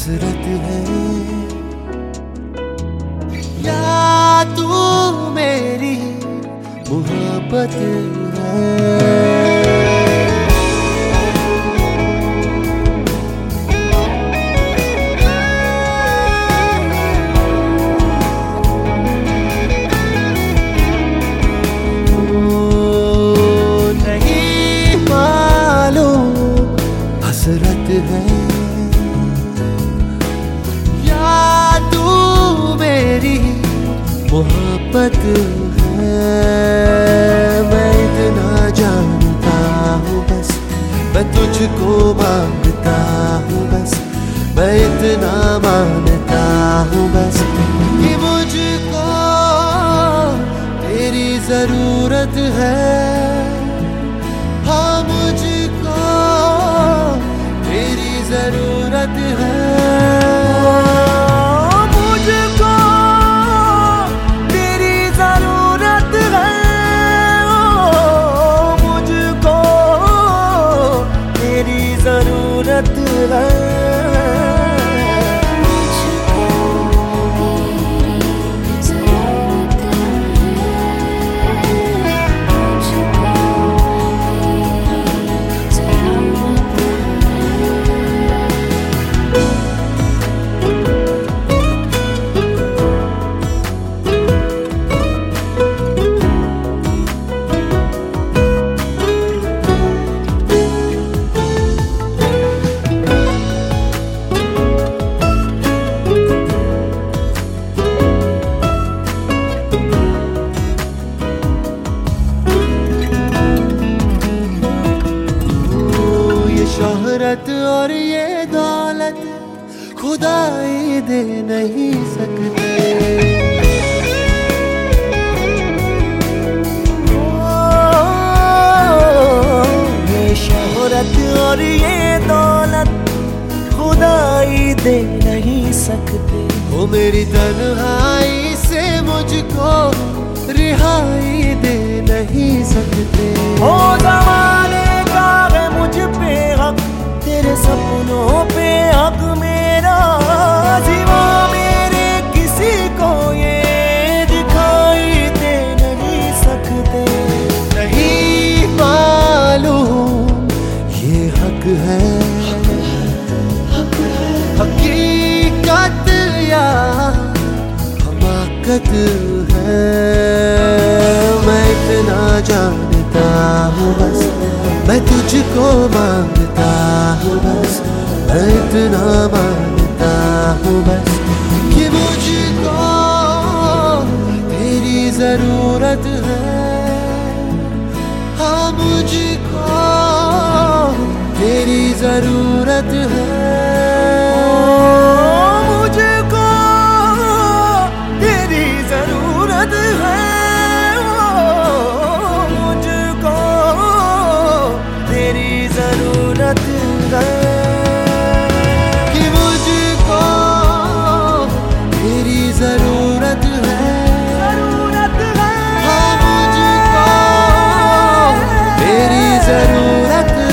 हसरत है या तू मेरी मोहब्बत है। हसरत है या तू मेरी मोहब्बत है। मैं इतना जानता हूँ बस मैं तुझको मांगता हूँ बस मैं इतना मानता हूँ बस कि मुझको तेरी जरूरत है। हाँ मुझको तेरी जरूरत है। मुझको तेरी जरूरत है। मुझको तेरी जरूरत है। शोहरत और ये दौलत खुदाई दे नहीं सकते। ये शोहरत और ये दौलत खुदाई दे नहीं सकते। वो मेरी तन्हाई से मुझको रिहाई दे नहीं सकते। ओ ज़माने का है मुझ पे हक तेरे सपनों पे हक मेरा सिवा मेरे किसी को ये दिखाई दे नहीं सकते। नहीं मालूम ये हक है हकीकत या हमाकत है। मैं इतना जानता हूँ बस मैं तुझको मांगता हूँ बस मैं इतना मानता हूँ बस कि मुझको तेरी जरूरत है। हाँ मुझको तेरी जरूरत है। मुझको तेरी जरूरत है। जरूरत है कि मुझको तेरी जरूरत है। हाँ मुझको तेरी जरूरत है।